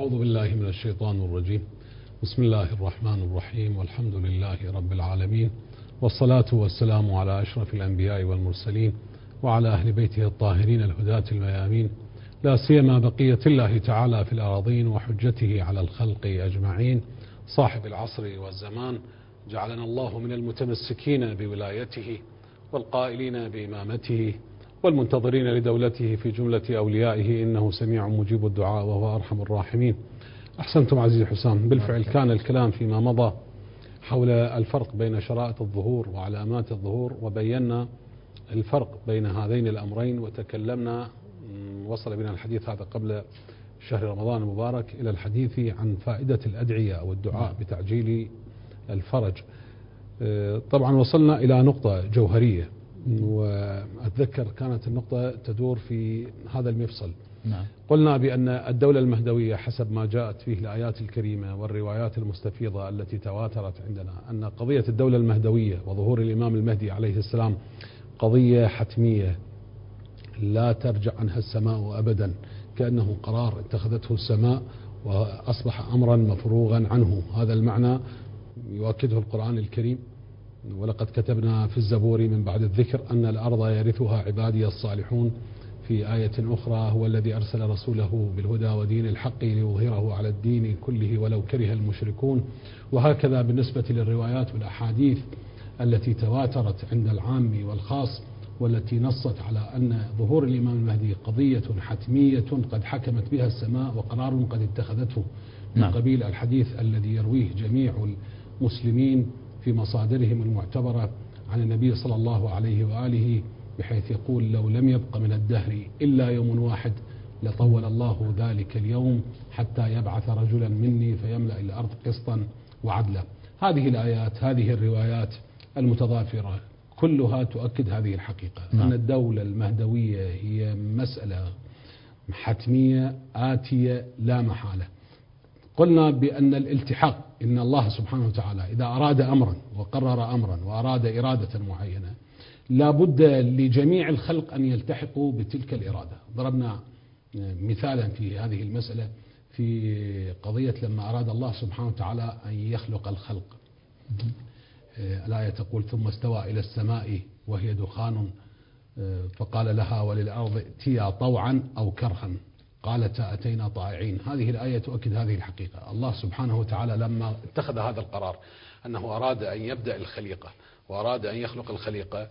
أعوذ بالله من الشيطان الرجيم. بسم الله الرحمن الرحيم، والحمد لله رب العالمين، والصلاة والسلام على أشرف الأنبياء والمرسلين وعلى أهل بيته الطاهرين الهداة الميامين، لا سيما بقية الله تعالى في الأراضين وحجته على الخلق أجمعين، صاحب العصر والزمان. جعلنا الله من المتمسكين بولايته والقائلين بإمامته والمنتظرين لدولته في جملة أوليائه، إنه سميع مجيب الدعاء وهو أرحم الراحمين. أحسنتم عزيزي حسام. بالفعل كان الكلام فيما مضى حول الفرق بين شرائط الظهور وعلامات الظهور، وبينا الفرق بين هذين الأمرين، وتكلمنا وصل بنا الحديث هذا قبل شهر رمضان المبارك إلى الحديث عن فائدة الأدعية أو الدعاء بتعجيل الفرج. طبعا وصلنا إلى نقطة جوهرية، وأتذكر كانت النقطة تدور في هذا المفصل. قلنا بأن الدولة المهدوية حسب ما جاءت فيه الآيات الكريمة والروايات المستفيضة التي تواترت عندنا، أن قضية الدولة المهدوية وظهور الإمام المهدي عليه السلام قضية حتمية لا ترجع عنها السماء أبدا، كأنه قرار اتخذته السماء وأصبح أمرا مفروغا عنه. هذا المعنى يؤكده القرآن الكريم: ولقد كتبنا في الزبور من بعد الذكر أن الأرض يرثها عبادي الصالحون. في آية أخرى: هو الذي أرسل رسوله بالهدى ودين الحق ليظهره على الدين كله ولو كره المشركون. وهكذا بالنسبة للروايات والأحاديث التي تواترت عند العام والخاص، والتي نصت على أن ظهور الإمام المهدي قضية حتمية قد حكمت بها السماء وقرار قد اتخذته من قبيل الحديث الذي يرويه جميع المسلمين في مصادرهم المعتبرة عن النبي صلى الله عليه وآله، بحيث يقول: لو لم يبق من الدهر إلا يوم واحد لطول الله ذلك اليوم حتى يبعث رجلا مني فيملأ الأرض قسطا وعدلا. هذه الآيات، هذه الروايات المتضافرة كلها تؤكد هذه الحقيقة، أن الدولة المهدوية هي مسألة حتمية آتية لا محالة. قلنا بأن الالتحاق، إن الله سبحانه وتعالى إذا أراد أمرا وقرر أمرا وأراد إرادة معينة لا بد لجميع الخلق أن يلتحقوا بتلك الإرادة. ضربنا مثالا في هذه المسألة في قضية لما أراد الله سبحانه وتعالى أن يخلق الخلق. الآية تقول: ثم استوى إلى السماء وهي دخان فقال لها وللأرض ائتيا طوعا أو كرها قالتا أتينا طائعين. هذه الآية تؤكد هذه الحقيقة. الله سبحانه وتعالى لما اتخذ هذا القرار أنه أراد أن يبدأ الخليقة وأراد أن يخلق الخليقة،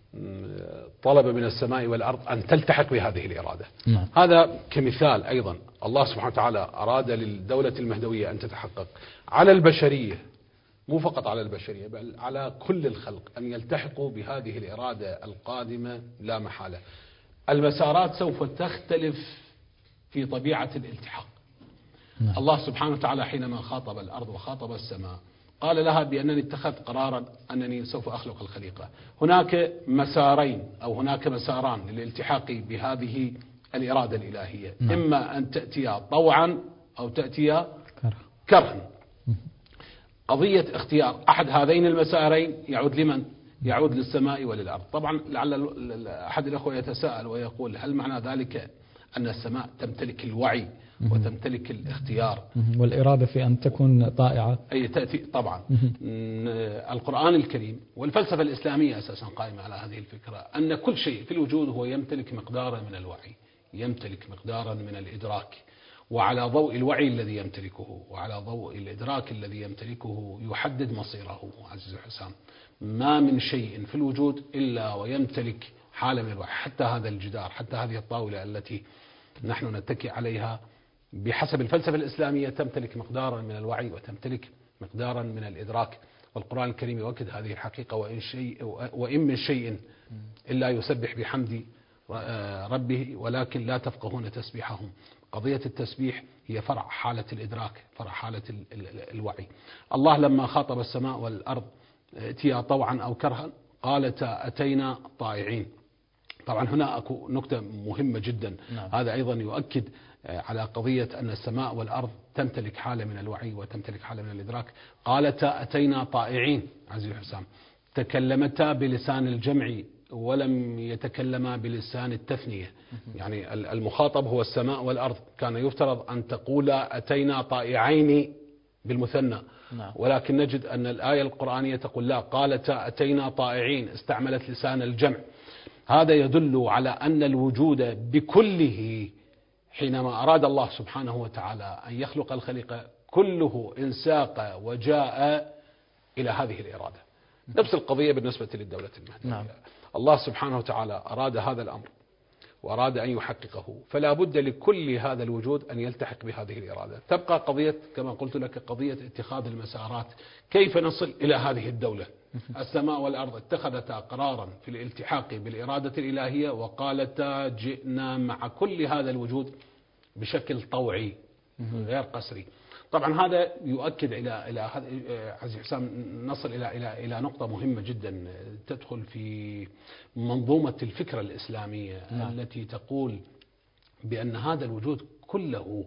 طلب من السماء والأرض أن تلتحق بهذه الإرادة. هذا كمثال. أيضا الله سبحانه وتعالى أراد للدولة المهدوية أن تتحقق على البشرية، مو فقط على البشرية بل على كل الخلق، أن يلتحقوا بهذه الإرادة القادمة لا محالة. المسارات سوف تختلف في طبيعة الالتحاق. الله سبحانه وتعالى حينما خاطب الأرض وخاطب السماء قال لها بأنني اتخذت قرارا أنني سوف أخلق الخليقة. هناك مسارين أو هناك مساران للالتحاق بهذه الإرادة الإلهية، إما أن تأتي طوعا أو تأتي كرها. قضية اختيار أحد هذين المسارين يعود لمن؟ يعود للسماء وللأرض. طبعا لعل أحد الأخوة يتساءل ويقول: هل معنى ذلك أن السماء تمتلك الوعي وتمتلك الاختيار والإرادة في أن تكون طائعة؟ أي تأتي طبعا. القرآن الكريم والفلسفة الإسلامية أساسا قائمة على هذه الفكرة، أن كل شيء في الوجود هو يمتلك مقدارا من الوعي، يمتلك مقدارا من الإدراك، وعلى ضوء الوعي الذي يمتلكه وعلى ضوء الإدراك الذي يمتلكه يحدد مصيره. عزيزي حسام، ما من شيء في الوجود إلا ويمتلك حالة من الوعي. حتى هذا الجدار، حتى هذه الطاولة التي نحن نتكي عليها بحسب الفلسفة الإسلامية تمتلك مقدارا من الوعي وتمتلك مقدارا من الإدراك. والقرآن الكريم يؤكد هذه الحقيقة: وإن من شيء إلا يسبح بحمد ربه ولكن لا تفقهون تسبيحهم. قضية التسبيح هي فرع حالة الإدراك، فرع حالة الوعي. الله لما خاطب السماء والأرض ائتيا طوعا أو كرها قالتا أتينا طائعين. طبعا هنا أكو نقطة مهمة جدا. هذا أيضا يؤكد على قضية أن السماء والأرض تمتلك حالة من الوعي وتمتلك حالة من الإدراك. قالتا أتينا طائعين. عزيزي حسام، تكلمتا بلسان الجمع ولم يتكلما بلسان التثنية، يعني المخاطب هو السماء والأرض، كان يفترض أن تقول أتينا طائعين بالمثنى، ولكن نجد أن الآية القرآنية تقول لا، قالتا أتينا طائعين، استعملت لسان الجمع. هذا يدل على أن الوجود بكله حينما أراد الله سبحانه وتعالى أن يخلق الخليقة كله انساق وجاء إلى هذه الإرادة. نفس القضية بالنسبة للدولة المهدية. الله سبحانه وتعالى أراد هذا الأمر وأراد أن يحققه، فلا بد لكل هذا الوجود أن يلتحق بهذه الإرادة. تبقى قضية كما قلت لك قضية اتخاذ المسارات، كيف نصل إلى هذه الدولة. السماء والأرض اتخذتا قرارا في الالتحاق بالإرادة الإلهية، وقالتا جئنا مع كل هذا الوجود بشكل طوعي غير قسري. طبعا هذا يؤكد إلى عزيز حسام نصل إلى نقطة مهمة جدا تدخل في منظومة الفكرة الإسلامية التي تقول بأن هذا الوجود كله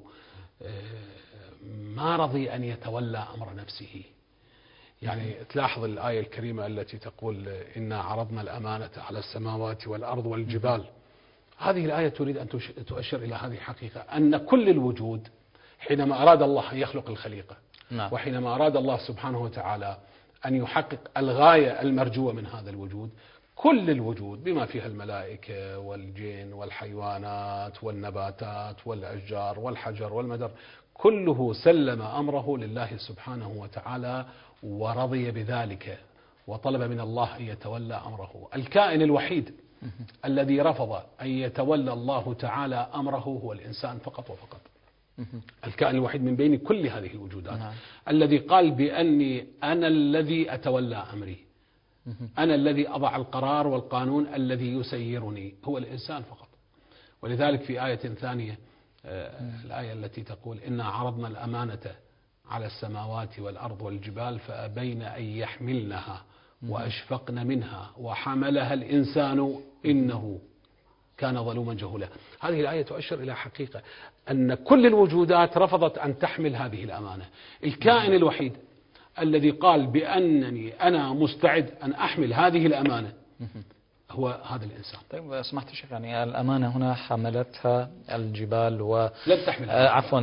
ما رضي أن يتولى أمر نفسه. يعني تلاحظ الآية الكريمة التي تقول إنا عرضنا الأمانة على السماوات والأرض والجبال. هذه الآية تريد أن تؤشر إلى هذه الحقيقة، أن كل الوجود حينما أراد الله أن يخلق الخليقة، وحينما أراد الله سبحانه وتعالى أن يحقق الغاية المرجوة من هذا الوجود، كل الوجود بما فيها الملائكة والجن والحيوانات والنباتات والأشجار والحجر والمدر، كله سلم أمره لله سبحانه وتعالى ورضي بذلك وطلب من الله أن يتولى أمره. الكائن الوحيد الذي رفض أن يتولى الله تعالى أمره هو الإنسان فقط وفقط. الكائن الوحيد من بين كل هذه الوجودات الذي قال بأني أنا الذي أتولى أمري، أنا الذي أضع القرار والقانون الذي يسيرني، هو الإنسان فقط. ولذلك في آية ثانية، الآية التي تقول إنا عرضنا الأمانة على السماوات والأرض والجبال فأبين أن يحملنها وأشفقن منها وحملها الإنسان إنه كان ظلوما جهولا. هذه الآية تؤشر إلى حقيقة أن كل الوجودات رفضت أن تحمل هذه الأمانة. الكائن الوحيد الذي قال بأنني أنا مستعد أن أحمل هذه الأمانة هو هذا الإنسان. طيب سمحت شيخ، يعني الأمانة هنا حملتها الجبال لم تحملها عفوا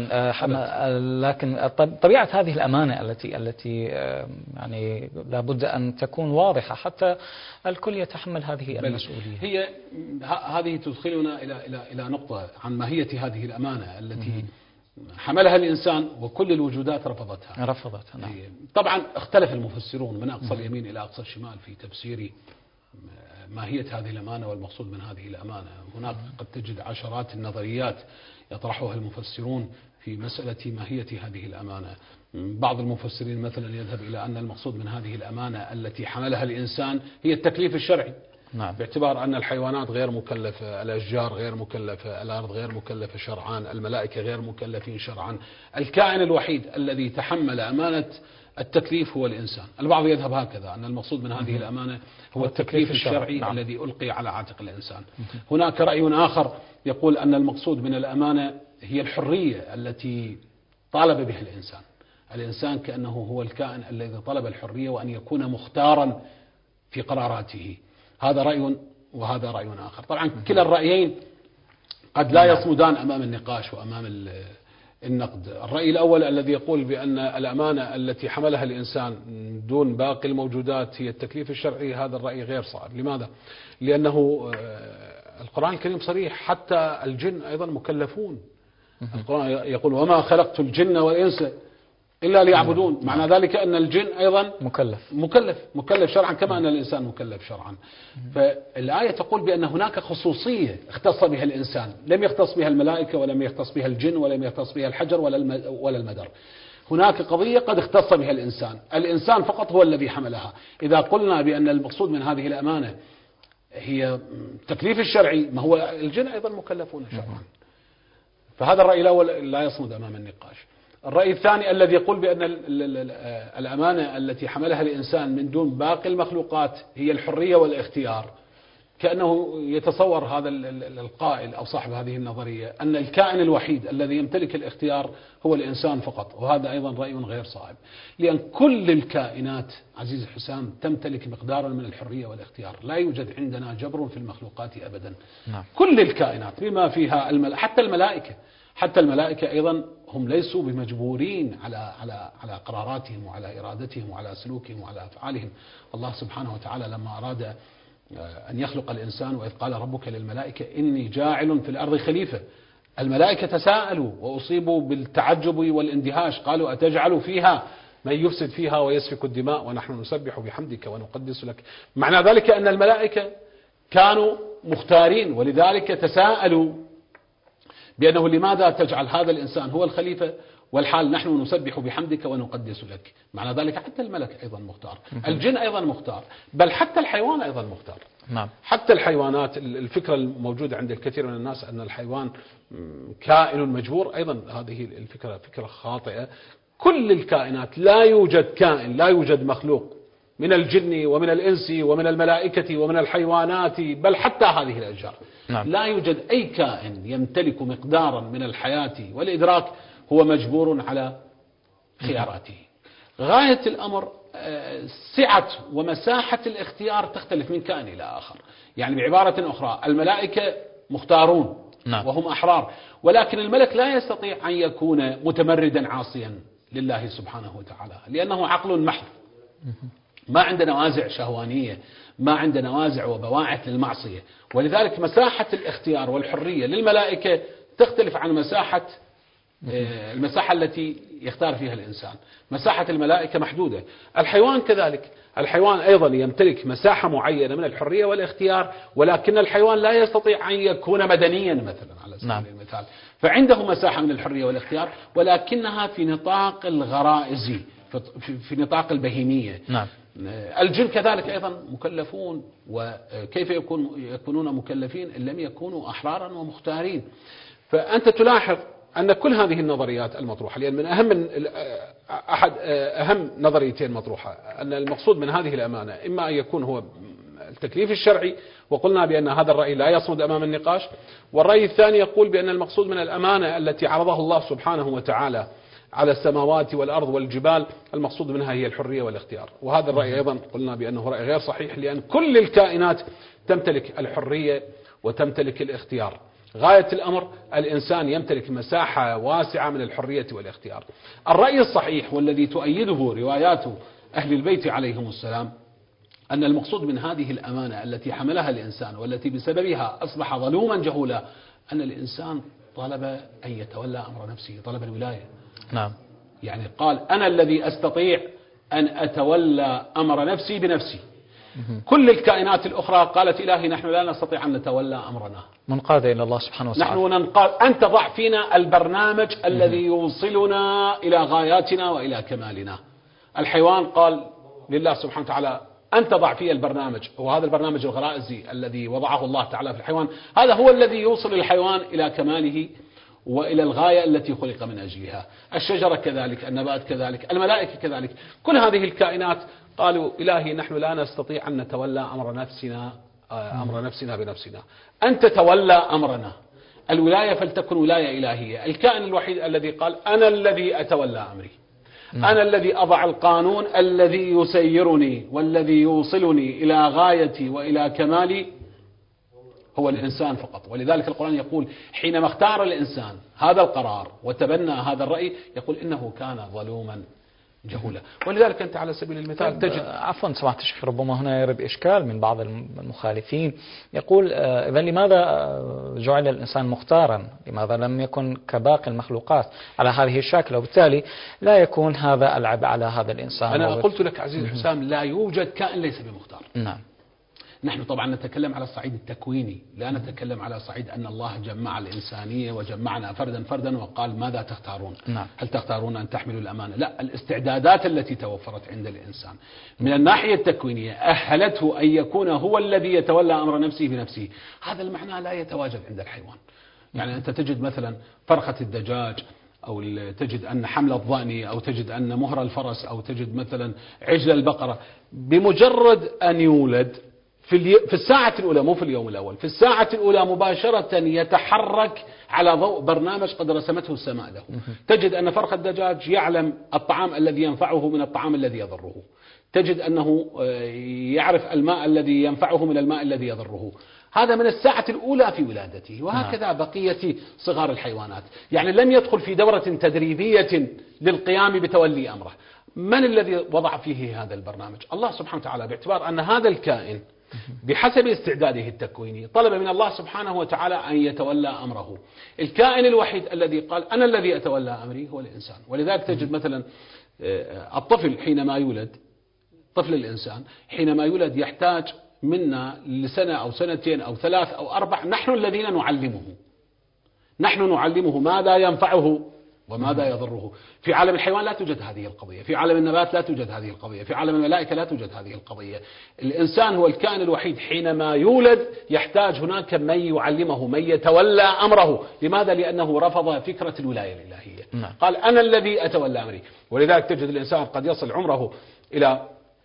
لكن طبيعة هذه الأمانة التي يعني لابد أن تكون واضحة حتى الكل يتحمل هذه المسؤولية. هي هذه تدخلنا إلى نقطة عن ماهية هذه الأمانة التي حملها الإنسان وكل الوجودات رفضتها. نعم. طبعا اختلف المفسرون من أقصى اليمين إلى أقصى الشمال في تفسير ماهية هذه الأمانة والمقصود من هذه الأمانة. هناك قد تجد عشرات النظريات يطرحها المفسرون في مسألة ماهية هذه الأمانة. بعض المفسرين مثلا يذهب إلى أن المقصود من هذه الأمانة التي حملها الإنسان هي التكليف الشرعي. نعم. باعتبار أن الحيوانات غير مكلفة، الأشجار غير مكلفة، الأرض غير مكلفة شرعا، الملائكة غير مكلفين شرعا. الكائن الوحيد الذي تحمل أمانة التكليف هو الإنسان. البعض يذهب هكذا أن المقصود من هذه الأمانة هو التكليف الشرعي نعم. الذي ألقي على عاتق الإنسان. هناك رأي آخر يقول أن المقصود من الأمانة هي الحرية التي طالب بها الإنسان. الإنسان كأنه هو الكائن الذي طلب الحرية وأن يكون مختارا في قراراته. هذا رأي وهذا رأي آخر. طبعا كلا الرأيين قد لا يصمدان أمام النقاش وأمام النقد. الرأي الأول الذي يقول بأن الأمانة التي حملها الإنسان دون باقي الموجودات هي التكليف الشرعي، هذا الرأي غير صائب. لماذا؟ لأنه القرآن الكريم صريح، حتى الجن أيضا مكلفون. القرآن يقول وما خلقت الجن والإنس إلا ليعبدون. معنى ذلك أن الجن أيضا مكلف شرعا كما أن الإنسان مكلف شرعا. فالآية تقول بأن هناك خصوصية اختص بها الإنسان، لم يختص بها الملائكة ولم يختص بها الجن ولم يختص بها الحجر ولا المدر. هناك قضية قد اختص بها الإنسان فقط هو الذي حملها. إذا قلنا بأن المقصود من هذه الأمانة هي تكليف الشرعي، ما هو الجن أيضا مكلفون شرعا. فهذا الرأي الأول لا يصمد أمام النقاش. الرأي الثاني الذي يقول بأن الأمانة التي حملها الإنسان من دون باقي المخلوقات هي الحرية والاختيار. كأنه يتصور هذا القائل أو صاحب هذه النظرية أن الكائن الوحيد الذي يمتلك الاختيار هو الإنسان فقط، وهذا أيضا رأي غير صائب، لأن كل الكائنات عزيز حسام تمتلك مقدارا من الحرية والاختيار. لا يوجد عندنا جبر في المخلوقات أبدا. نعم. كل الكائنات بما فيها حتى الملائكة أيضا هم ليسوا بمجبورين على قراراتهم وعلى إرادتهم وعلى سلوكهم وعلى أفعالهم. الله سبحانه وتعالى لما أراد أن يخلق الإنسان، وإذ قال ربك للملائكة إني جاعل في الأرض خليفة، الملائكة تساءلوا وأصيبوا بالتعجب والاندهاش، قالوا أتجعل فيها من يفسد فيها ويسفك الدماء ونحن نسبح بحمدك ونقدس لك. معنى ذلك أن الملائكة كانوا مختارين، ولذلك تساءلوا بأنه لماذا تجعل هذا الإنسان هو الخليفة والحال نحن نسبح بحمدك ونقدس لك. معنى ذلك حتى الملك أيضا مختار، الجن أيضا مختار، بل حتى الحيوان أيضا مختار. نعم. حتى الحيوانات، الفكرة الموجودة عند الكثير من الناس أن الحيوان كائن مجبور، أيضا هذه الفكرة فكرة خاطئة. كل الكائنات، لا يوجد كائن، لا يوجد مخلوق من الجن ومن الإنس ومن الملائكة ومن الحيوانات، بل حتى هذه الأشجار. نعم. لا يوجد أي كائن يمتلك مقدارا من الحياة والإدراك هو مجبور على خياراته. غاية الأمر سعة ومساحة الاختيار تختلف من كائن إلى آخر. يعني بعبارة أخرى الملائكة مختارون. نعم. وهم أحرار، ولكن الملك لا يستطيع أن يكون متمردا عاصيا لله سبحانه وتعالى، لأنه عقل محض، ما عنده نوازع شهوانية، ما عنده نوازع وبواعث للمعصية. ولذلك مساحة الاختيار والحرية للملائكة تختلف عن المساحة التي يختار فيها الإنسان. مساحة الملائكة محدودة. الحيوان كذلك، الحيوان أيضا يمتلك مساحة معينة من الحرية والاختيار، ولكن الحيوان لا يستطيع أن يكون مدنيا مثلا على سبيل المثال، فعنده مساحة من الحرية والاختيار، ولكنها في نطاق الغرائز، في نطاق البهيمية. نعم. الجن كذلك أيضا مكلفون، وكيف يكونون مكلفين إن لم يكونوا أحرارا ومختارين؟ فأنت تلاحظ أن كل هذه النظريات المطروحة، لأن من أهم نظريتين مطروحة أن المقصود من هذه الأمانة إما أن يكون هو التكليف الشرعي، وقلنا بأن هذا الرأي لا يصمد أمام النقاش، والرأي الثاني يقول بأن المقصود من الأمانة التي عرضها الله سبحانه وتعالى على السماوات والأرض والجبال، المقصود منها هي الحرية والاختيار. وهذا الرأي أيضا قلنا بأنه رأي غير صحيح، لأن كل الكائنات تمتلك الحرية وتمتلك الاختيار. غاية الأمر الإنسان يمتلك مساحة واسعة من الحرية والاختيار. الرأي الصحيح والذي تؤيده روايات أهل البيت عليهم السلام أن المقصود من هذه الأمانة التي حملها الإنسان والتي بسببها أصبح ظلوما جهولا، أن الإنسان طلب أن يتولى أمر نفسه، طلب الولاية. نعم. يعني قال أنا الذي أستطيع أن أتولى أمر نفسي بنفسي. كل الكائنات الأخرى قالت إلهي نحن لا نستطيع أن نتولى أمرنا، منقادة إلى الله سبحانه وتعالى. نحن ننقاد، أنت ضع فينا البرنامج الذي يوصلنا إلى غاياتنا وإلى كمالنا. الحيوان قال لله سبحانه وتعالى أنت ضع فيه البرنامج، وهذا البرنامج الغرائزي الذي وضعه الله تعالى في الحيوان، هذا هو الذي يوصل الحيوان إلى كماله وإلى الغاية التي خلق من أجلها. الشجرة كذلك، النبات كذلك، الملائكة كذلك، كل هذه الكائنات قالوا إلهي نحن لا نستطيع أن نتولى أمر نفسنا بنفسنا، أنت تولى أمرنا. الولاية فلتكن ولاية إلهية. الكائن الوحيد الذي قال أنا الذي أتولى أمري، أنا الذي أضع القانون الذي يسيرني والذي يوصلني إلى غايتي وإلى كمالي هو الإنسان فقط. ولذلك القرآن يقول حينما اختار الإنسان هذا القرار وتبنى هذا الرأي يقول إنه كان ظلوما جهولا. ولذلك أنت على سبيل المثال تجد عفوا سماحة الشيخ، ربما هنا يرد إشكال من بعض المخالفين، يقول إذا لماذا جعل الإنسان مختارا؟ لماذا لم يكن كباقي المخلوقات على هذه الشكل؟ وبالتالي لا يكون هذا العبء على هذا الإنسان. أنا قلت لك عزيز حسام لا يوجد كائن ليس بمختار. نعم. نحن طبعا نتكلم على الصعيد التكويني، لا نتكلم على صعيد أن الله جمع الإنسانية وجمعنا فردا فردا وقال ماذا تختارون؟ نعم. هل تختارون أن تحملوا الأمانة؟ لا، الاستعدادات التي توفرت عند الإنسان من الناحية التكوينية أهلته أن يكون هو الذي يتولى أمر نفسه بنفسه. هذا المعنى لا يتواجد عند الحيوان. يعني أنت تجد مثلا فرخة الدجاج، أو تجد أن حمل الضأن، أو تجد أن مهر الفرس، أو تجد مثلا عجل البقرة، بمجرد أن يولد في الساعة الأولى، مو في اليوم الأول، في الساعة الأولى مباشرة يتحرك على ضوء برنامج قد رسمته السماء له. تجد أن فرخ الدجاج يعلم الطعام الذي ينفعه من الطعام الذي يضره، تجد أنه يعرف الماء الذي ينفعه من الماء الذي يضره. هذا من الساعة الأولى في ولادته. وهكذا بقية صغار الحيوانات. يعني لم يدخل في دورة تدريبية للقيام بتولي أمره. من الذي وضع فيه هذا البرنامج؟ الله سبحانه وتعالى، باعتبار أن هذا الكائن بحسب استعداده التكويني طلب من الله سبحانه وتعالى أن يتولى أمره. الكائن الوحيد الذي قال أنا الذي أتولى أمري هو الإنسان. ولذلك تجد مثلا الطفل حينما يولد، طفل الإنسان حينما يولد يحتاج منا لسنة أو سنتين أو 3 أو 4، نحن الذين نعلمه ماذا ينفعه وماذا يضره. في عالم الحيوان لا توجد هذه القضية، في عالم النبات لا توجد هذه القضية، في عالم الملائكة لا توجد هذه القضية. الإنسان هو الكائن الوحيد حينما يولد يحتاج هناك من يعلمه، من يتولى أمره. لماذا؟ لأنه رفض فكرة الولاية الإلهية. قال أنا الذي أتولى أمري. ولذلك تجد الإنسان قد يصل عمره إلى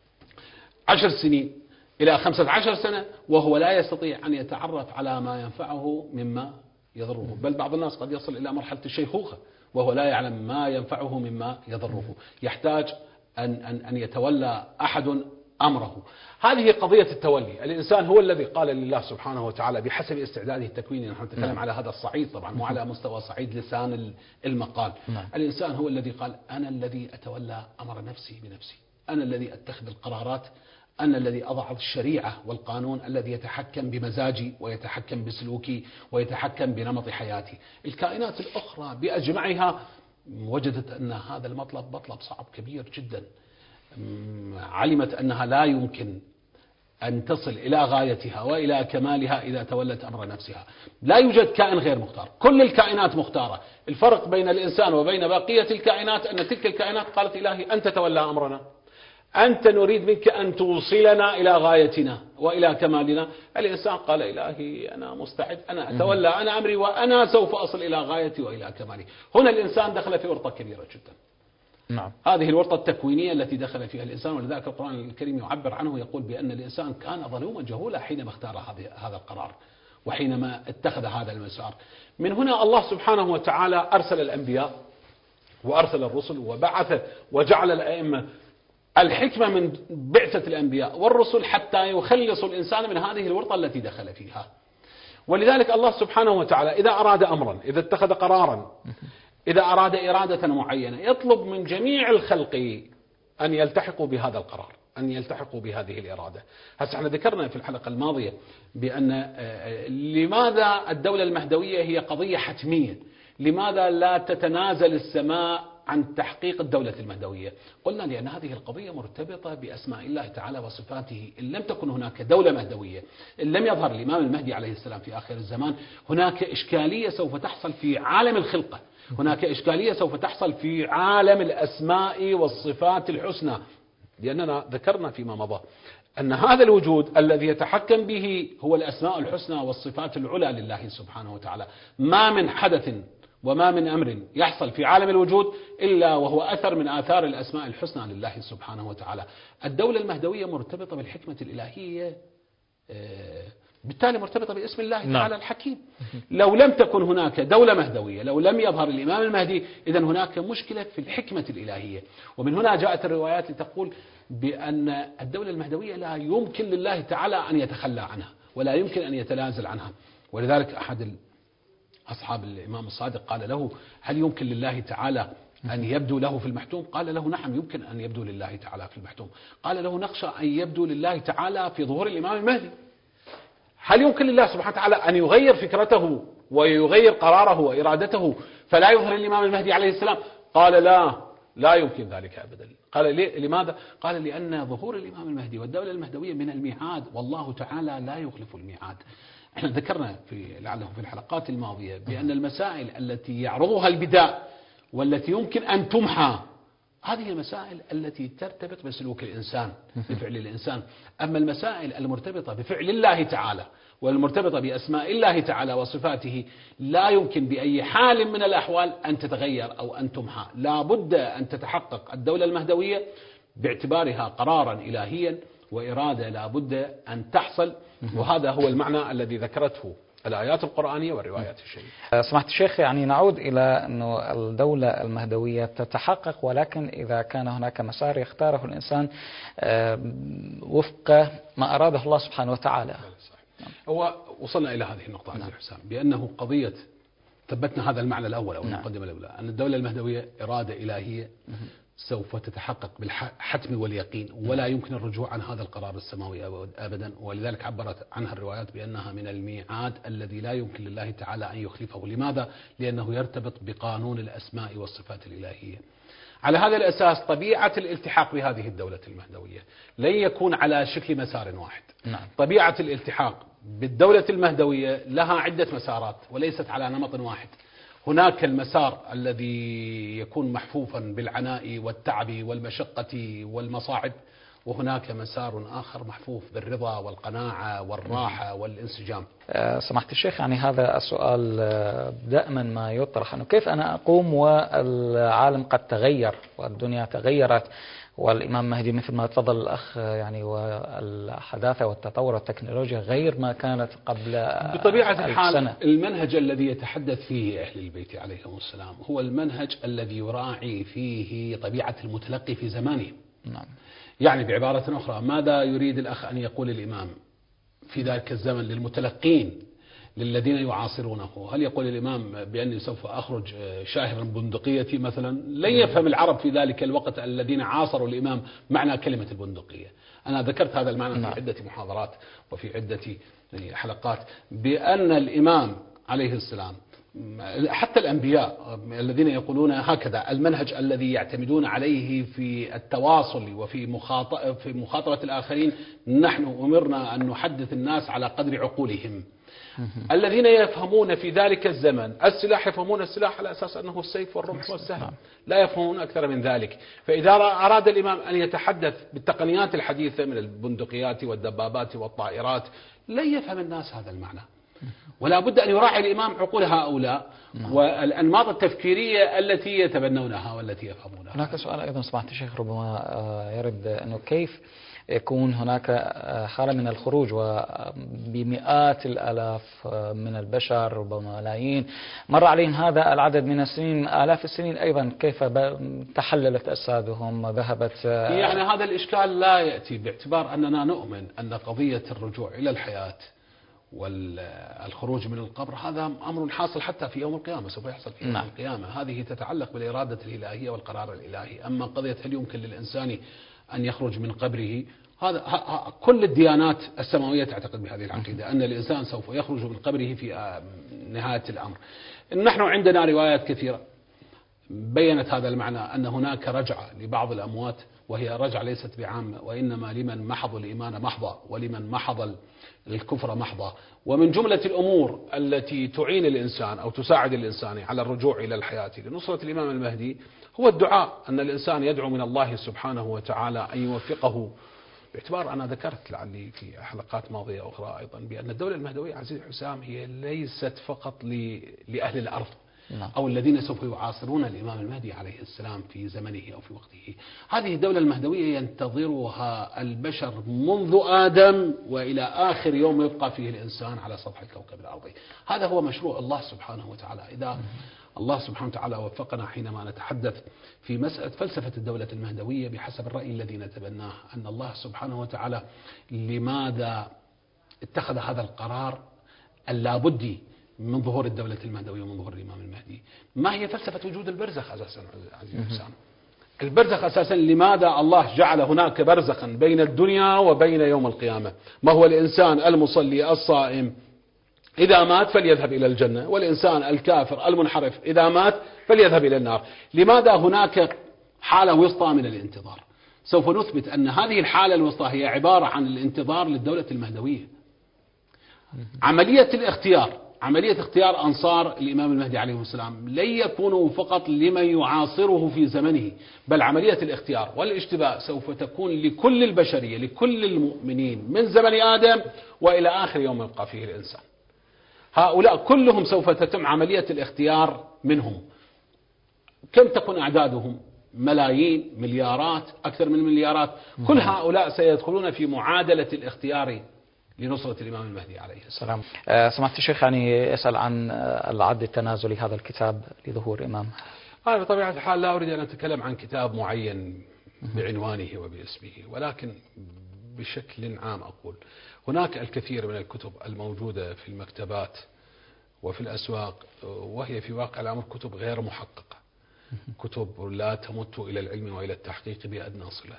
10 سنين، إلى 15 سنة، وهو لا يستطيع أن يتعرف على ما ينفعه مما يضره. بل بعض الناس قد يصل إلى مرحلة الشيخوخة وهو لا يعلم ما ينفعه مما يضره. يحتاج أن يتولى أحد أمره. هذه قضية التولي. الإنسان هو الذي قال لله سبحانه وتعالى بحسب استعداده التكويني، نحن نتكلم على هذا الصعيد طبعا، مو على مستوى صعيد لسان المقال. الإنسان هو الذي قال أنا الذي أتولى أمر نفسي بنفسي، أنا الذي أتخذ القرارات، أنا الذي أضع الشريعة والقانون الذي يتحكم بمزاجي ويتحكم بسلوكي ويتحكم بنمط حياتي. الكائنات الأخرى بأجمعها وجدت أن هذا المطلب صعب كبير جدا. علمت أنها لا يمكن أن تصل إلى غايتها وإلى كمالها إذا تولت أمر نفسها. لا يوجد كائن غير مختار، كل الكائنات مختارة. الفرق بين الإنسان وبين بقية الكائنات أن تلك الكائنات قالت إلهي أنت تولى أمرنا، أنت نريد منك أن توصلنا إلى غايتنا وإلى كمالنا. الإنسان قال إلهي أنا مستعد، أنا أتولى أنا أمري وأنا سوف أصل إلى غايتي وإلى كمالي. هنا الإنسان دخل في ورطة كبيرة جدا. نعم. هذه الورطة التكوينية التي دخل فيها الإنسان. ولذلك القرآن الكريم يعبر عنه، يقول بأن الإنسان كان ظلوما جهولا حينما اختار هذا القرار وحينما اتخذ هذا المسار. من هنا الله سبحانه وتعالى أرسل الأنبياء وأرسل الرسل وبعث وجعل الأئمة. الحكمة من بعثة الأنبياء والرسل حتى يخلص الإنسان من هذه الورطة التي دخل فيها. ولذلك الله سبحانه وتعالى إذا أراد أمرا، إذا اتخذ قرارا، إذا أراد إرادة معينة، يطلب من جميع الخلق أن يلتحقوا بهذا القرار، أن يلتحقوا بهذه الإرادة. هسه احنا ذكرنا في الحلقة الماضية بأن لماذا الدولة المهدوية هي قضية حتمية، لماذا لا تتنازل السماء عن تحقيق الدولة المهدوية؟ قلنا لأن هذه القضية مرتبطة بأسماء الله تعالى وصفاته. إن لم تكن هناك دولة مهدوية، إن لم يظهر الإمام المهدي عليه السلام في آخر الزمان، هناك إشكالية سوف تحصل في عالم الخلقة، هناك إشكالية سوف تحصل في عالم الأسماء والصفات الحسنى. لأننا ذكرنا فيما مضى أن هذا الوجود الذي يتحكم به هو الأسماء الحسنى والصفات العلى لله سبحانه وتعالى. ما من حدث وما من أمر يحصل في عالم الوجود إلا وهو أثر من آثار الأسماء الحسنى لله سبحانه وتعالى. الدولة المهدوية مرتبطة بالحكمة الإلهية، بالتالي مرتبطة باسم الله تعالى الحكيم. لو لم تكن هناك دولة مهدوية، لو لم يظهر الإمام المهدي، إذن هناك مشكلة في الحكمة الإلهية. ومن هنا جاءت الروايات لتقول بأن الدولة المهدوية لا يمكن لله تعالى أن يتخلى عنها ولا يمكن أن يتنازل عنها. ولذلك أحد أصحاب الإمام الصادق قال له هل يمكن لله تعالى أن يبدو له في المحتوم؟ قال له نعم يمكن أن يبدو لله تعالى في المحتوم. قال له نخشى أن يبدو لله تعالى في ظهور الإمام المهدي. هل يمكن لله سبحانه وتعالى أن يغير فكرته ويغير قراره وإرادته فلا يظهر الإمام المهدي عليه السلام؟ قال لا يمكن ذلك أبدا. قال لماذا؟ قال لأن ظهور الإمام المهدي والدولة المهدوية من الميعاد، والله تعالى لا يخلف الميعاد. احنا ذكرنا لعله في الحلقات الماضية بأن المسائل التي يعرضها البداء والتي يمكن أن تمحى، هذه المسائل التي ترتبط بسلوك الإنسان، بفعل الإنسان. أما المسائل المرتبطة بفعل الله تعالى والمرتبطة بأسماء الله تعالى وصفاته لا يمكن بأي حال من الأحوال أن تتغير أو أن تمحى. لا بد أن تتحقق الدولة المهدوية باعتبارها قرارا إلهيا وإرادة لا بد أن تحصل، وهذا هو المعنى الذي ذكرته الآيات القرآنية والروايات الشريفة. سمحت الشيخ، يعني نعود إلى أنه الدولة المهدوية تتحقق، ولكن إذا كان هناك مسار يختاره الإنسان وفق ما أراده الله سبحانه وتعالى. هو وصلنا إلى هذه النقطة عزيزي حسام، بأنه قضية ثبتنا هذا المعنى الأول أو المقدمة الأولى، أن الدولة المهدوية إرادة إلهية سوف تتحقق بالحتم واليقين، ولا يمكن الرجوع عن هذا القرار السماوي أبدا، ولذلك عبرت عنها الروايات بأنها من الميعاد الذي لا يمكن لله تعالى أن يخلفه. لماذا؟ لأنه يرتبط بقانون الأسماء والصفات الإلهية. على هذا الأساس طبيعة الالتحاق بهذه الدولة المهدوية لن يكون على شكل مسار واحد. طبيعة الالتحاق بالدولة المهدوية لها عدة مسارات وليست على نمط واحد. هناك المسار الذي يكون محفوفا بالعناء والتعب والمشقة والمصاعب، وهناك مسار آخر محفوف بالرضا والقناعة والراحة والانسجام. سمحت الشيخ، يعني هذا السؤال دائما ما يطرح، أنه كيف أنا أقوم والعالم قد تغير والدنيا تغيرت والإمام مهدي مثل ما تفضل الأخ يعني، والحداثة والتطور والتكنولوجيا غير ما كانت قبل بطبيعة الحال سنة. المنهج الذي يتحدث فيه أهل البيت عليهم السلام هو المنهج الذي يراعي فيه طبيعة المتلقي في زمانه. نعم. يعني بعبارة أخرى، ماذا يريد الأخ أن يقول الإمام في ذلك الزمن للمتلقين للذين يعاصرونه؟ هل يقول الإمام بأني سوف أخرج شاهرا بندقيتي مثلا؟ لن يفهم العرب في ذلك الوقت الذين عاصروا الإمام معنى كلمة البندقية. أنا ذكرت هذا المعنى في عدة محاضرات وفي عدة حلقات، بأن الإمام عليه السلام حتى الأنبياء الذين يقولون هكذا المنهج الذي يعتمدون عليه في التواصل وفي مخاطبة الآخرين، نحن أمرنا أن نحدث الناس على قدر عقولهم. الذين يفهمون في ذلك الزمن السلاح يفهمون السلاح على أساس أنه السيف والرمح والسهم، لا يفهمون أكثر من ذلك. فإذا أراد الإمام أن يتحدث بالتقنيات الحديثة من البندقيات والدبابات والطائرات لن يفهم الناس هذا المعنى، ولا بد أن يراعي الإمام عقول هؤلاء والأنماط التفكيرية التي يتبنونها والتي يفهمونها. هناك سؤال أيضا سمعت الشيخ ربما يرد أنه كيف يكون هناك حالة من الخروج وبمئات الآلاف من البشر ربما ملايين مر عليهم هذا العدد من السنين، آلاف السنين أيضا، كيف تحللت أجسادهم وذهبت؟ يعني هذا الإشكال لا يأتي باعتبار أننا نؤمن أن قضية الرجوع إلى الحياة والخروج من القبر هذا أمر حاصل حتى في يوم القيامة، سوف يحصل في يوم القيامة. هذه تتعلق بالإرادة الإلهية والقرار الإلهي. أما قضية هل يمكن للإنسان أن يخرج من قبره، هذا كل الديانات السماوية تعتقد بهذه العقيدة، أن الإنسان سوف يخرج من قبره في نهاية الأمر. نحن عندنا روايات كثيرة بيّنت هذا المعنى، أن هناك رجعة لبعض الأموات، وهي رجعة ليست بعامة، وإنما لمن محض الإيمان محضة ولمن محض الكفر محضة. ومن جملة الأمور التي تعين الإنسان أو تساعد الإنسان على الرجوع إلى الحياة لنصرة الإمام المهدي هو الدعاء، أن الإنسان يدعو من الله سبحانه وتعالى أن يوفقه. باعتبار أنا ذكرت لعلي في حلقات ماضية أخرى أيضا بأن الدولة المهدوية عزيزي حسام هي ليست فقط لأهل الأرض أو الذين سوف يعاصرون الإمام المهدي عليه السلام في زمنه أو في وقته. هذه الدولة المهدوية ينتظرها البشر منذ آدم وإلى آخر يوم يبقى فيه الإنسان على سطح الكوكب الأرضي. هذا هو مشروع الله سبحانه وتعالى. إذا الله سبحانه وتعالى وفقنا حينما نتحدث في مسألة فلسفة الدولة المهدوية بحسب الرأي الذي نتبناه، أن الله سبحانه وتعالى لماذا اتخذ هذا القرار اللابدي من ظهور الدولة المهدوية ومن ظهور الإمام المهدي؟ ما هي فلسفة وجود البرزخ أساسا عزيزي حسام؟ البرزخ أساسا لماذا الله جعل هناك برزخا بين الدنيا وبين يوم القيامة؟ ما هو الإنسان المصلي الصائم إذا مات فليذهب إلى الجنة، والإنسان الكافر المنحرف إذا مات فليذهب إلى النار. لماذا هناك حالة وسطى من الانتظار؟ سوف نثبت أن هذه الحالة الوسطى هي عبارة عن الانتظار للدولة المهدوية. عملية اختيار أنصار الإمام المهدي عليه السلام لن يكونوا فقط لمن يعاصره في زمنه، بل عملية الاختيار والاجتباء سوف تكون لكل البشرية، لكل المؤمنين من زمن آدم وإلى آخر يوم يبقى فيه الإنسان. هؤلاء كلهم سوف تتم عملية الاختيار منهم. كم تكون أعدادهم؟ ملايين، مليارات، أكثر من مليارات، كل هؤلاء سيدخلون في معادلة الاختيار لنصرة الإمام المهدي عليه السلام. سمعت الشيخ يعني يسأل عن العد التنازلي، هذا الكتاب لظهور إمام. أنا بطبيعة الحال لا أريد أن أتكلم عن كتاب معين بعنوانه وباسمه، ولكن بشكل عام أقول هناك الكثير من الكتب الموجودة في المكتبات وفي الأسواق، وهي في واقع الأمر كتب غير محققة، كتب لا تمت إلى العلم وإلى التحقيق بأدنى صلة.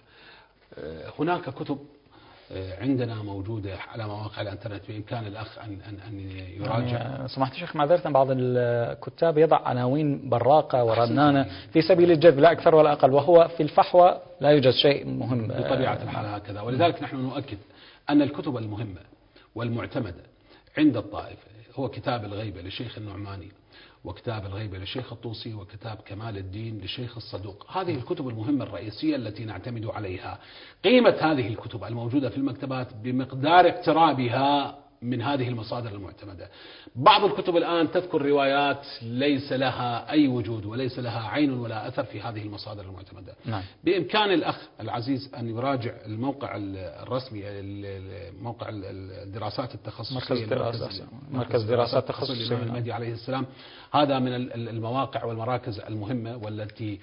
هناك كتب عندنا موجودة على مواقع الانترنت بإمكان الأخ أن يراجع. يعني سمحت الشيخ معذرة، بعض الكتاب يضع عناوين براقة ورنانة في سبيل الجذب لا أكثر ولا أقل، وهو في الفحوى لا يوجد شيء مهم بطبيعة الحال هكذا. ولذلك نحن نؤكد أن الكتب المهمة والمعتمدة عند الطائفة هو كتاب الغيبة للشيخ النعماني، وكتاب الغيبة للشيخ الطوسي، وكتاب كمال الدين للشيخ الصدوق. هذه الكتب المهمة الرئيسية التي نعتمد عليها. قيمة هذه الكتب الموجودة في المكتبات بمقدار اقترابها من هذه المصادر المعتمدة. بعض الكتب الآن تذكر روايات ليس لها أي وجود وليس لها عين ولا أثر في هذه المصادر المعتمدة. نعم. بإمكان الأخ العزيز أن يراجع الموقع الرسمي، موقع الدراسات التخصصية، مركز دراسات تخصصية الإمام المهدي عليه السلام. هذا من المواقع والمراكز المهمة والتي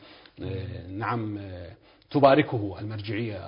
نعم تباركه المرجعية.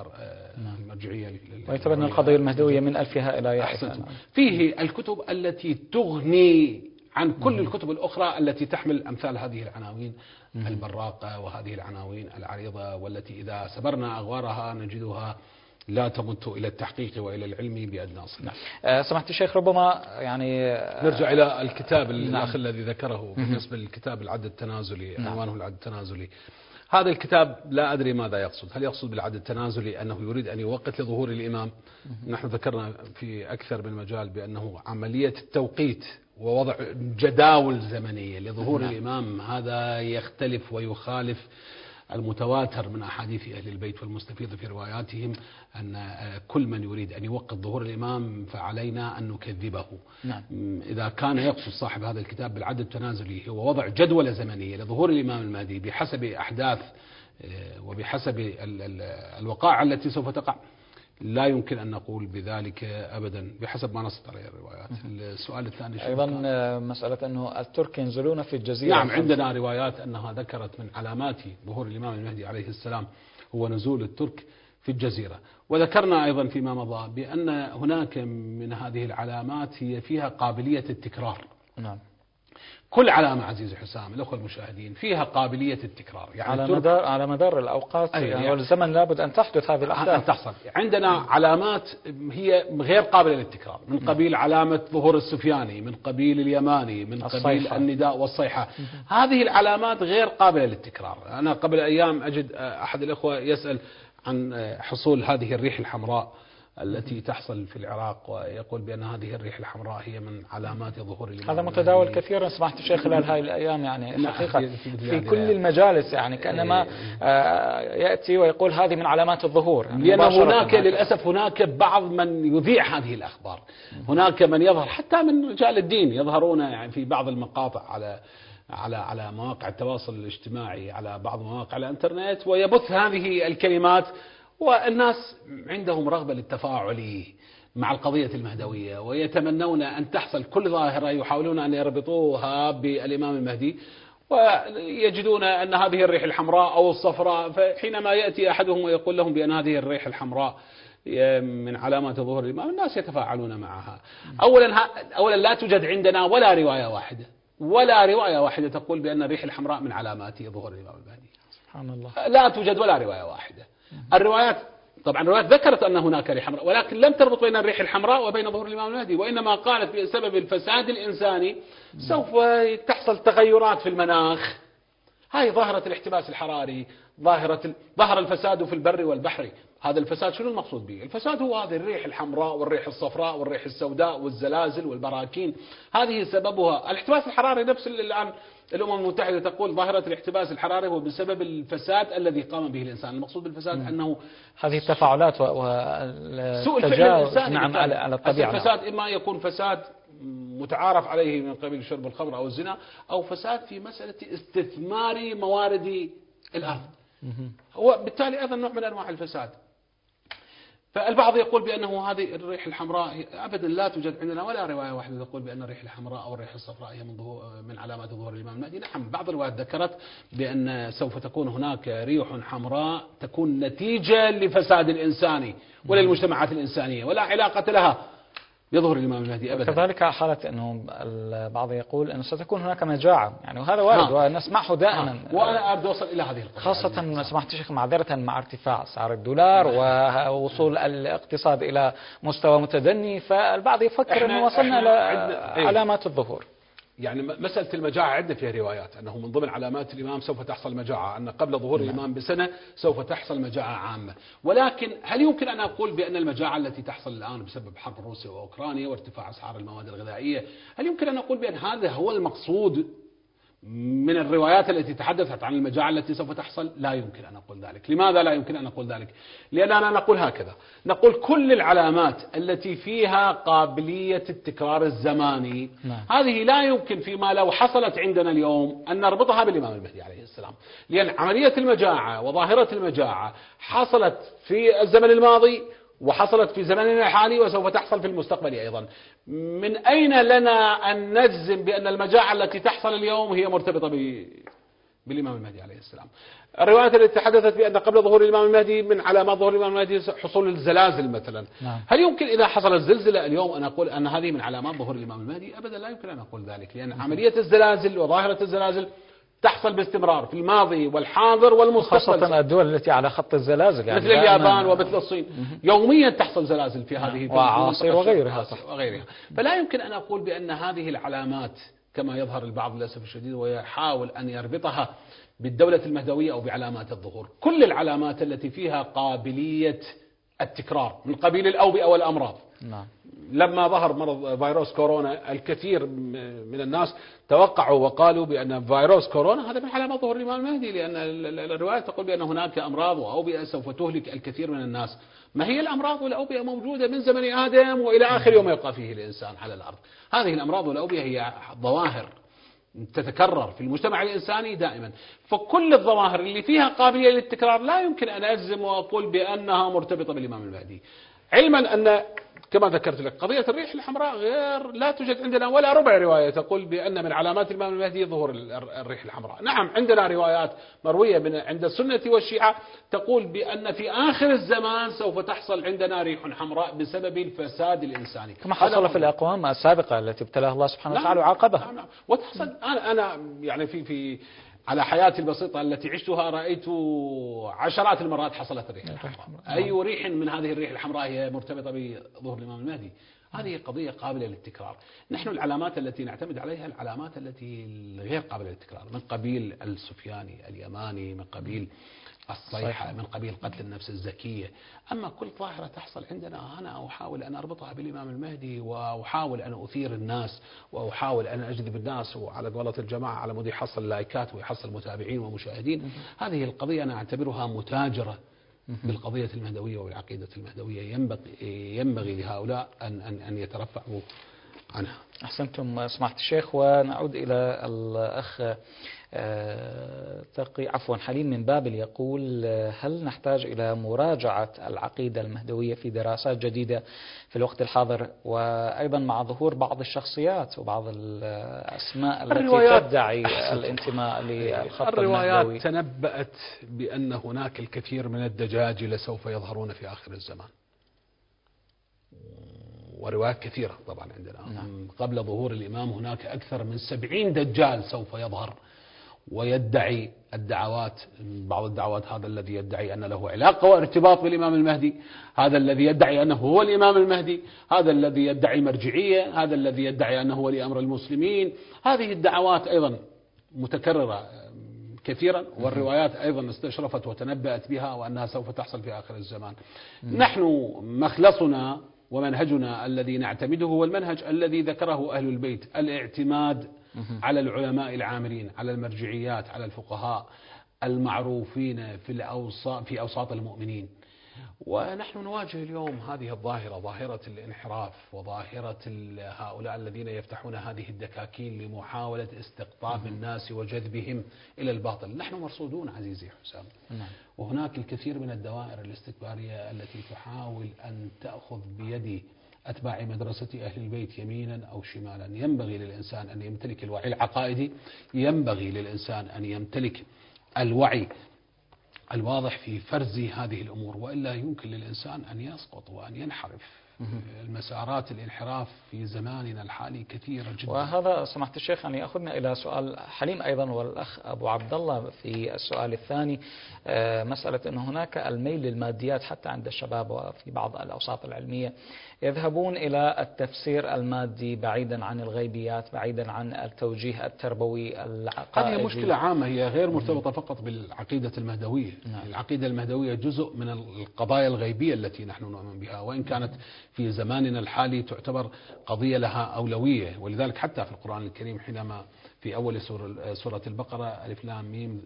ويعتبر أن القضية المهدوية من ألفها إلى ياء. فيه الكتب التي تغني عن كل الكتب الأخرى التي تحمل أمثال هذه العناوين البراقة وهذه العناوين العريضة، والتي إذا سبرنا أغوارها نجدها لا تمت إلى التحقيق وإلى العلم بأدنى صلة. سمحت الشيخ، ربما يعني نرجع إلى الكتاب الأخ الذي ذكره بالنسبة للكتاب العد التنازلي، عنوانه العد التنازلي. هذا الكتاب لا أدري ماذا يقصد، هل يقصد بالعد التنازلي أنه يريد أن يوقت لظهور الإمام؟ نحن ذكرنا في أكثر من مجال بأنه عملية التوقيت ووضع جداول زمنية لظهور الإمام هذا يختلف ويخالف المتواتر من أحاديث أهل البيت والمستفيض في رواياتهم أن كل من يريد أن يوقت ظهور الإمام فعلينا أن نكذبه. نعم. إذا كان يقصد صاحب هذا الكتاب بالعد التنازلي هو وضع جدولة زمنية لظهور الإمام المهدي بحسب أحداث وبحسب الوقائع التي سوف تقع، لا يمكن أن نقول بذلك أبدا بحسب ما نصت عليه الروايات. السؤال الثاني أيضا مسألة أنه الترك ينزلون في الجزيرة. نعم، عندنا روايات أنها ذكرت من علامات ظهور الإمام المهدي عليه السلام هو نزول الترك في الجزيرة. وذكرنا أيضا فيما مضى بأن هناك من هذه العلامات هي فيها قابلية التكرار. نعم. كل علامة عزيزي حسام الأخوة المشاهدين فيها قابلية التكرار، يعني على مدار الأوقات يعني والزمن لابد أن تحدث هذه الأحداث. أن تحصل. عندنا علامات هي غير قابلة للتكرار، من قبيل علامة ظهور السفياني، من قبيل اليماني، من قبيل النداء والصيحة. هذه العلامات غير قابلة للتكرار. أنا قبل أيام أجد أحد الأخوة يسأل عن حصول هذه الريح الحمراء التي تحصل في العراق، ويقول بأن هذه الريح الحمراء هي من علامات ظهور الإمام. هذا متداول كثيرا سمعت الشيخ خلال هذه الأيام، يعني حقيقة في كل المجالس، يعني كأنما يأتي ويقول هذه من علامات الظهور. لأن هناك للأسف هناك بعض من يذيع هذه الأخبار، هناك من يظهر حتى من رجال الدين يظهرون يعني في بعض المقاطع على مواقع التواصل الاجتماعي، على بعض مواقع الانترنت، ويبث هذه الكلمات، والناس عندهم رغبة للتفاعل مع القضية المهدوية، ويتمنون أن تحصل كل ظاهرة يحاولون أن يربطوها بالإمام المهدي، ويجدون أن هذه الريح الحمراء أو الصفراء. فحينما يأتي أحدهم ويقول لهم بأن هذه الريح الحمراء من علامات ظهور الإمام، الناس يتفاعلون معها. أولا لا توجد عندنا ولا رواية واحدة تقول بأن الريح الحمراء من علامات ظهور الإمام المهدي. سبحان الله. لا توجد ولا رواية واحدة. الروايات ذكرت أن هناك ريح حمراء، ولكن لم تربط بين الريح الحمراء وبين ظهور الإمام المهدي، وإنما قالت بسبب الفساد الإنساني سوف تحصل تغيرات في المناخ. هاي ظاهرة الاحتباس الحراري، ظهر الفساد في البر والبحر. هذا الفساد شنو المقصود به؟ الفساد هو هذه الريح الحمراء والريح الصفراء والريح السوداء والزلازل والبراكين، هذه سببها الاحتباس الحراري. نفس الآن الأمم المتحدة تقول ظاهرة الاحتباس الحراري هو بسبب الفساد الذي قام به الإنسان. المقصود بالفساد أنه هذه التفاعلات والتجاوز على الطبيعة. الفساد إما يكون فساد متعارف عليه من قبيل شرب الخمر أو الزنا، أو فساد في مسألة استثمار موارد الأرض. هو بالتالي أيضا نوع من أنواع الفساد. فالبعض يقول بأنه هذه الريح الحمراء أبدا لا توجد عندنا ولا رواية واحدة تقول بأن الريح الحمراء أو الريح الصفراء هي من علامات ظهور الإمام المهدي. نعم، بعض الروايات ذكرت بأن سوف تكون هناك ريح حمراء تكون نتيجة لفساد الإنساني وللمجتمعات الإنسانية ولا علاقة لها بظهور الإمام المهدي أبدا. كذلك حالة أنه البعض يقول أنه ستكون هناك مجاعة، يعني وهذا وارد ونسمعه دائما. وأنا أريد أوصل إلى هذه القضية، خاصة سمحت الشيخ معذرة مع ارتفاع أسعار الدولار ووصول الاقتصاد إلى مستوى متدني، فالبعض يفكر أنه وصلنا إلى علامات الظهور. يعني مسألة المجاعة عندنا فيها روايات أنه من ضمن علامات الإمام سوف تحصل مجاعة، أن قبل ظهور الإمام بسنة سوف تحصل مجاعة عامة. ولكن هل يمكن أن أقول بأن المجاعة التي تحصل الآن بسبب حرب روسيا وأوكرانيا وارتفاع أسعار المواد الغذائية، هل يمكن أن أقول بأن هذا هو المقصود من الروايات التي تحدثت عن المجاعة التي سوف تحصل؟ لا يمكن أن أقول ذلك. لماذا لا يمكن أن أقول ذلك؟ لأننا نقول هكذا، نقول كل العلامات التي فيها قابلية التكرار الزماني هذه لا يمكن فيما لو حصلت عندنا اليوم أن نربطها بالإمام المهدي عليه السلام، لأن عملية المجاعة وظاهرة المجاعة حصلت في الزمن الماضي وحصلت في زمننا الحالي وسوف تحصل في المستقبل أيضا. من أين لنا أن نجزم بأن المجاعة التي تحصل اليوم هي مرتبطة بالإمام المهدي عليه السلام؟ الروايات التي تحدثت بأن قبل ظهور الإمام المهدي من علامات ظهور الإمام المهدي حصول الزلازل مثلا. هل يمكن إذا حصلت زلزلة اليوم أن أقول أن هذه من علامات ظهور الإمام المهدي؟ أبدا لا يمكن أن أقول ذلك، لأن عملية الزلازل وظاهرة الزلازل تحصل باستمرار في الماضي والحاضر والمستقبل، خاصة الدول التي على خط الزلازل، يعني مثل اليابان ومثل الصين يوميا تحصل زلازل في هذه وأعاصير وغيرها. فلا يمكن أن أقول بأن هذه العلامات كما يظهر البعض للأسف الشديد ويحاول أن يربطها بالدولة المهدوية أو بعلامات الظهور. كل العلامات التي فيها قابلية التكرار من قبيل الأوبئة والأمراض. لما ظهر مرض فيروس كورونا الكثير من الناس توقعوا وقالوا بأن فيروس كورونا هذا من علامات ظهور الإمام المهدي، لأن الرواية تقول بأن هناك أمراض وأوبئة سوف تهلك الكثير من الناس. ما هي الأمراض والأوبئة موجودة من زمن آدم وإلى آخر يوم يبقى فيه الإنسان على الأرض. هذه الأمراض والأوبئة هي ظواهر تتكرر في المجتمع الإنساني دائما. فكل الظواهر اللي فيها قابلية للتكرار لا يمكن أن أجزم وأقول بأنها مرتبطة بالإمام المهدي، علما أن كما ذكرت لك قضية الريح الحمراء لا توجد عندنا ولا ربع رواية تقول بأن من علامات الإمام المهدي ظهور الريح الحمراء. نعم عندنا روايات مروية عند السنة والشيعة تقول بأن في آخر الزمان سوف تحصل عندنا ريح حمراء بسبب الفساد الإنساني كما حصل في الأقوام السابقة التي ابتلاها الله سبحانه وتعالى وعاقبها. نعم. وتحصل أنا يعني في على حياتي البسيطة التي عشتها رأيت عشرات المرات حصلت الريح الحمراء. أي ريح من هذه الريح الحمراء هي مرتبطة بظهور الإمام المهدي؟ هذه قضية قابلة للتكرار. نحن العلامات التي نعتمد عليها العلامات التي غير قابلة للتكرار، من قبيل السفياني اليماني، من قبيل الصيحة، من قبيل قتل النفس الزكية. أما كل ظاهرة تحصل عندنا أنا أحاول أن أربطها بالإمام المهدي وأحاول أن أثير الناس وأحاول أن أجذب الناس، وعلى قولة الجماعة على مود يحصل لايكات ويحصل متابعين ومشاهدين. هذه القضية أنا أعتبرها متاجرة بالقضية المهدوية والعقيدة المهدوية، ينبغي لهؤلاء أن يترفعوا عنها. أحسنتم سماحة الشيخ. ونعود إلى الأخ حليم من بابل يقول: هل نحتاج إلى مراجعة العقيدة المهدوية في دراسات جديدة في الوقت الحاضر، وأيضا مع ظهور بعض الشخصيات وبعض الأسماء التي تدعي الانتماء للخط المهدوي؟ الروايات تنبأت بأن هناك الكثير من الدجاجلة سوف يظهرون في آخر الزمان، وروايات كثيرة طبعا عندنا. قبل ظهور الإمام هناك أكثر من 70 دجال سوف يظهر ويدعي الدعوات، بعض الدعوات هذا الذي يدعي أن له علاقة وارتباط بالإمام المهدي، هذا الذي يدعي أنه هو الإمام المهدي، هذا الذي يدعي مرجعية، هذا الذي يدعي أنه ولي أمر المسلمين. هذه الدعوات أيضا متكررة كثيرا، والروايات أيضا استشرفت وتنبأت بها وأنها سوف تحصل في آخر الزمان. نحن مخلصنا ومنهجنا الذي نعتمده هو المنهج الذي ذكره أهل البيت، الاعتماد على العلماء العاملين، على المرجعيات، على الفقهاء المعروفين في أوساط المؤمنين. ونحن نواجه اليوم هذه الظاهرة، ظاهرة الانحراف وظاهرة هؤلاء الذين يفتحون هذه الدكاكين لمحاولة استقطاب الناس وجذبهم إلى الباطل. نحن مرصودون عزيزي حسام، وهناك الكثير من الدوائر الاستكبارية التي تحاول أن تأخذ بيد أتباع مدرسة أهل البيت يمينا أو شمالا. ينبغي للإنسان أن يمتلك الوعي العقائدي، ينبغي للإنسان أن يمتلك الوعي الواضح في فرز هذه الأمور، وإلا يمكن للإنسان أن يسقط وأن ينحرف. المسارات الانحراف في زماننا الحالي كثيرة جدا. وهذا سماحة الشيخ يعني يأخذنا إلى سؤال حليم أيضا والأخ أبو عبد الله في السؤال الثاني، مسألة أن هناك الميل للماديات حتى عند الشباب، وفي بعض الأوساط العلمية يذهبون إلى التفسير المادي بعيدا عن الغيبيات، بعيدا عن التوجيه التربوي العقائدي. هذه مشكلة عامة، هي غير مرتبطة فقط بالعقيدة المهدوية. العقيدة المهدوية جزء من القضايا الغيبية التي نحن نؤمن بها، وإن كانت في زماننا الحالي تعتبر قضية لها أولوية. ولذلك حتى في القرآن الكريم حينما في أول سورة البقرة ألف لام ميم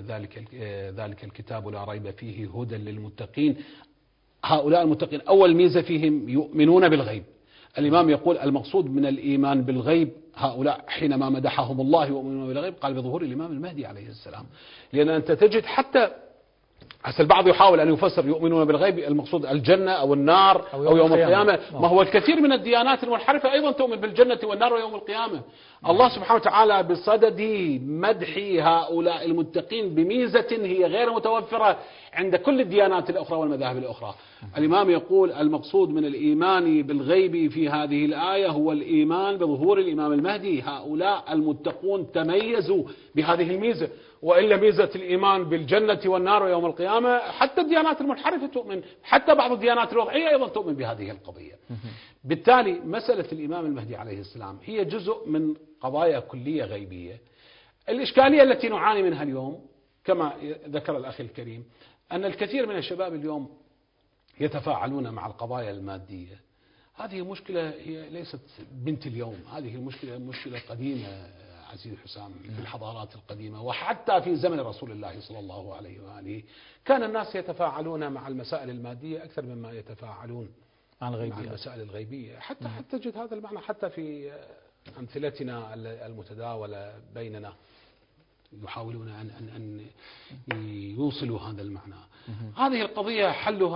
ذلك الكتاب لا ريب فيه هدى للمتقين، هؤلاء المتقين أول ميزة فيهم يؤمنون بالغيب. الإمام يقول المقصود من الإيمان بالغيب هؤلاء حينما مدحهم الله يؤمنون بالغيب قال بظهور الإمام المهدي عليه السلام. لأن أنت تجد حتى البعض يحاول أن يفسر يؤمنون بالغيب المقصود الجنة أو النار أو يوم القيامة. ما هو الكثير من الديانات المنحرفة أيضا تؤمن بالجنة والنار ويوم القيامة. الله سبحانه وتعالى بصدد مدح هؤلاء المتقين بميزة هي غير متوفرة عند كل الديانات الأخرى والمذاهب الأخرى. الإمام يقول المقصود من الإيمان بالغيب في هذه الآية هو الإيمان بظهور الإمام المهدي. هؤلاء المتقون تميزوا بهذه الميزة، وإلا ميزة الإيمان بالجنة والنار ويوم القيامة حتى الديانات المنحرفة تؤمن، حتى بعض الديانات الوضعية أيضا تؤمن بهذه القضية. بالتالي مسألة الإمام المهدي عليه السلام هي جزء من قضايا كلية غيبية. الإشكالية التي نعاني منها اليوم كما ذكر الأخ الكريم أن الكثير من الشباب اليوم يتفاعلون مع القضايا المادية. هذه مشكلة هي ليست بنت اليوم، هذه المشكلة مشكلة قديمة عزيز حسام في الحضارات القديمة، وحتى في زمن رسول الله صلى الله عليه وآله كان الناس يتفاعلون مع المسائل المادية أكثر مما يتفاعلون مع المسائل الغيبية. حتى تجد هذا المعنى حتى في أمثلتنا المتداولة بيننا، يحاولون أن يوصلوا هذا المعنى. هذه القضية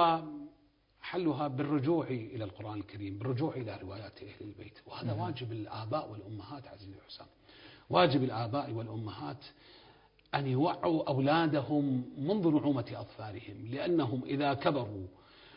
حلها بالرجوع إلى القرآن الكريم، بالرجوع إلى روايات أهل البيت. وهذا واجب الآباء والأمهات عزيزي حسام، واجب الآباء والأمهات أن يوعوا أولادهم منذ نعومة أظفارهم، لأنهم إذا كبروا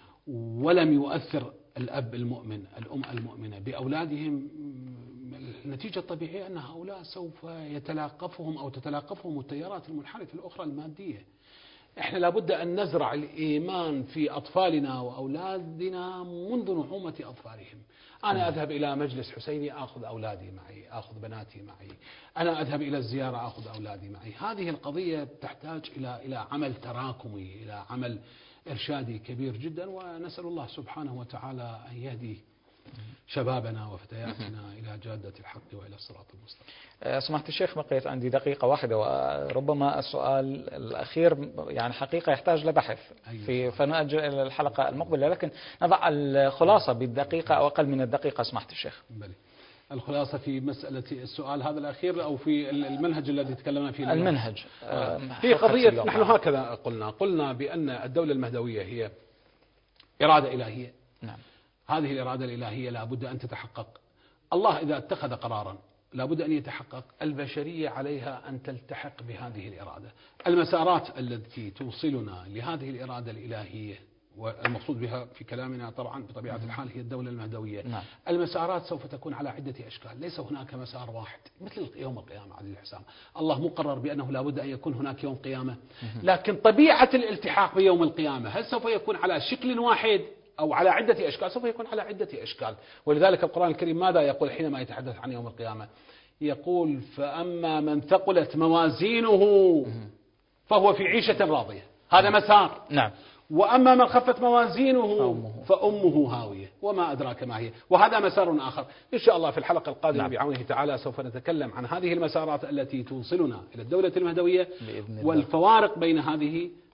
ولم يؤثر الأب المؤمن الأم المؤمنة بأولادهم، النتيجة الطبيعية أن هؤلاء سوف يتلاقفهم أو تتلاقفهم التيارات المنحرفة الأخرى المادية. إحنا لابد أن نزرع الإيمان في أطفالنا وأولادنا منذ نعومة أظفارهم. أنا أذهب إلى مجلس حسيني أخذ أولادي معي، أخذ بناتي معي. أنا أذهب إلى الزيارة أخذ أولادي معي. هذه القضية تحتاج إلى عمل تراكمي، إلى عمل إرشادي كبير جدا، ونسأل الله سبحانه وتعالى أن يهدي شبابنا وفتياتنا إلى جادة الحق وإلى الصراط المستقيم. سمحت الشيخ بقيت عندي دقيقة واحدة، وربما السؤال الأخير يعني حقيقة يحتاج لبحث فنؤجل إلى الحلقة المقبلة، لكن نضع الخلاصة بالدقيقة أو أقل من الدقيقة سمحت الشيخ. بلي. الخلاصة في مسألة السؤال هذا الأخير أو في المنهج الذي تكلمنا فيه المنهج في قضية نحن هكذا قلنا بأن الدولة المهدوية هي إرادة إلهية. نعم. هذه الإرادة الإلهية لا بد أن تتحقق. الله إذا اتخذ قرارا لا بد أن يتحقق. البشرية عليها أن تلتحق بهذه الإرادة. المسارات التي توصلنا لهذه الإرادة الإلهية، والمقصود بها في كلامنا طبعا بطبيعة الحال هي الدولة المهدوية. نعم. المسارات سوف تكون على عدة أشكال، ليس هناك مسار واحد مثل يوم القيامة عزيزي حسام. الله مقرر بأنه لا بد أن يكون هناك يوم قيامة، لكن طبيعة الالتحاق بيوم القيامة هل سوف يكون على شكل واحد أو على عدة أشكال؟ سوف يكون على عدة أشكال. ولذلك القرآن الكريم ماذا يقول حينما يتحدث عن يوم القيامة؟ يقول فأما من ثقلت موازينه فهو في عيشة راضية، هذا مسار. نعم. وأما من خفت موازينه فأمه هاوية وما أدراك ما هي، وهذا مسار آخر. إن شاء الله في الحلقة القادمة بعونه تعالى سوف نتكلم عن هذه المسارات التي توصلنا إلى الدولة المهدوية والفوارق بين هذه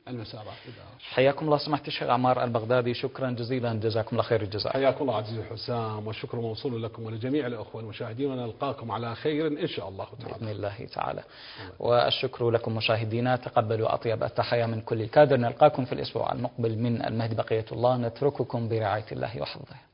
المسارات. حياكم الله سماحة الشيخ عمار البغدادي، شكرا جزيلا، جزاكم الله خير الجزاء. حياكم الله عزيزي حسام، والشكر موصول لكم ولجميع الأخوة المشاهدين، ونلقاكم على خير إن شاء الله تعالى بإذن الله تعالى. والشكر لكم مشاهدينا، تقبلوا أطيب التحية من كل الكادر. نلقاكم في الأسبوع المقبل من المهدي بقية الله، نترككم برعاية الله وحفظه.